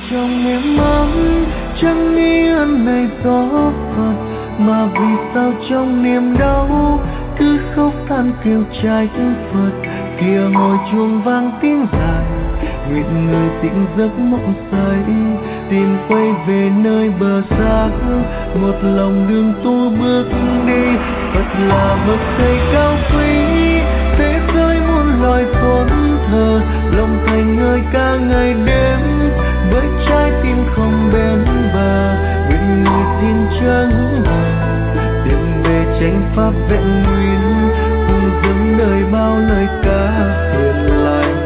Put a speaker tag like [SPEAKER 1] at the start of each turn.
[SPEAKER 1] trong êm ấm, chẳng nghĩ ơn này gió Phật, mà vì sao trong niềm đau cứ khóc than kêu trách Phật. Kìa hồi chuông vang tiếng dài, nguyện người tỉnh giấc mộng say, tìm quay về nơi bờ xa, một lòng đường tu bước đi. Phật là bậc thầy cao quý, thế giới muôn loài tôn thờ, lòng thành ngơi ca ngày đêm với trái tim không bến bờ. Nguyện người xin chẳng tìm về chánh pháp vẹn nguyên, cùng dâng đời bao lời ca hiền lành.